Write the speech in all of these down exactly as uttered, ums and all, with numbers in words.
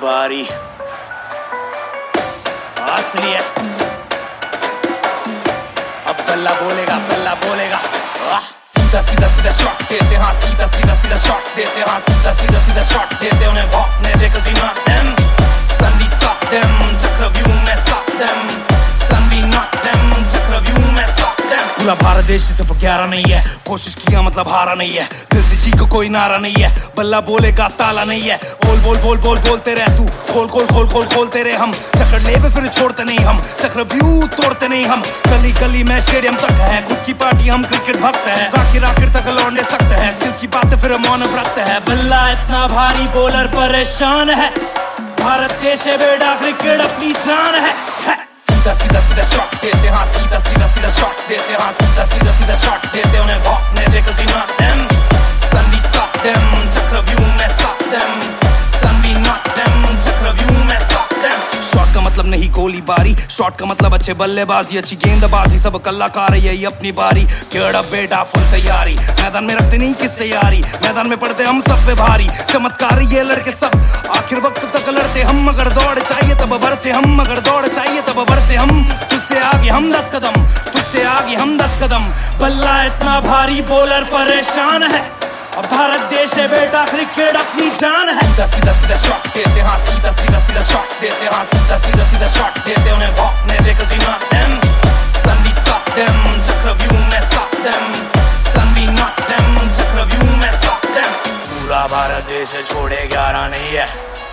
बारी असली है। अब बल्ला बोलेगा बल्ला बोलेगा। सीधा सीधा सीधा शॉट देते हाँ सीधा सीधा सीधा शॉट देते हाँ सीधा सीधा सीधा शॉट देते उन्हें भौंकने दे cause we not them son we suck them चक्रव्यूह में suck them son we not them चक्रव्यूह में suck them। पूरा भारत देश सिर्फ ग्यारह नहीं है, कोशिश किया मतलब हारा नहीं है, दिल से जी को कोई नारा नहीं है, बल्ला बोलेगा ताला नहीं है। बोल बोल बोल बोल बोलते रह तू, खोल खोल खोल खोल खोलते रहे हम, चक्कर ले पे फिर छोड़ते नहीं हम, चक्रव्यूह तोड़ते नहीं हम। गली गली में स्टेडियम तक है, खुद की पार्टी हम क्रिकेट भक्त है, जाकिर आखिर तक लौटने सकते हैं, स्किल्स की बातें फिर मौन व्रत है। बल्ला इतना भारी बॉलर परेशान है, भारत देश है बेटा क्रिकेट अपनी जान है। सीधा सीधा सीधा शॉट देते हाँ सीधा सीधा सीधा शॉट देते हाँ सीधा सीधा सीधा शॉट देते उन्हें भौंकने दे cause we not them son we suck them चक्रव्यूह में suck them son we not them चक्रव्यूह में suck them। शॉट का मतलब नहीं गोलीबारी, शॉट का मतलब अच्छे बल्लेबाजी अच्छी गेंदबाजी, सब कलाकार यही अपनी बारी। केड़ा बेटा फुल तैयारी, मैदान में रखते नहीं किससे यारी, मैदान में पड़ते हम सब पे भारी, चमत्कार ये लड़के सब आखिर वक्त तक लड़ते हम, मगर दौड़ चाहिए तब भर से हम, मगर दौड़ चाहिए तब भर से हम, तुझसे आगे हम दस कदम तुझसे आगे हम दस कदम। बल्ला इतना भारी बॉलर परेशान है, अब भारत देश है बेटा क्रिकेट अपनी जान है। सीधा सीधा सीधा शॉट देते हाँ सीधा सीधा सीधा शॉट देते हाँ सीधा सीधा सीधा शॉट देते उन्हें भौंकने दे cause we not them son we suck them चक्रव्यूह में suck them son we not them चक्रव्यूह में suck them। पूरा भारत देश छोड़े ग्यारह नहीं है,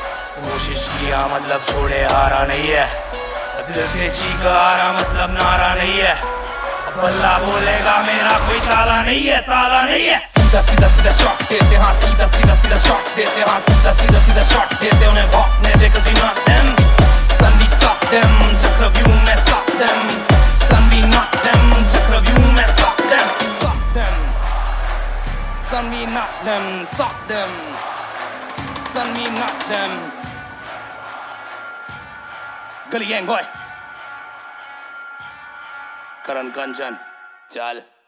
कोशिश किया मतलब छोड़े हारा नहीं है, दिल से चीखा हारा मतलब नारा नहीं है, बल्ला बोलेगा मेरा कोई ताला नहीं है ताला नहीं है। सीधा सीधा सीधा शॉट देते हाँ सीधा सीधा सीधा शॉट देते हाँ सीधा सीधा सीधा शॉट देते उन्हें भौंकने दे cause we not them son we suck them चक्रव्यूह में suck them son we not them चक्रव्यूह में suck them suck them son we not them suck them son we not them। गली गैंग बॉय करण कंचन चल।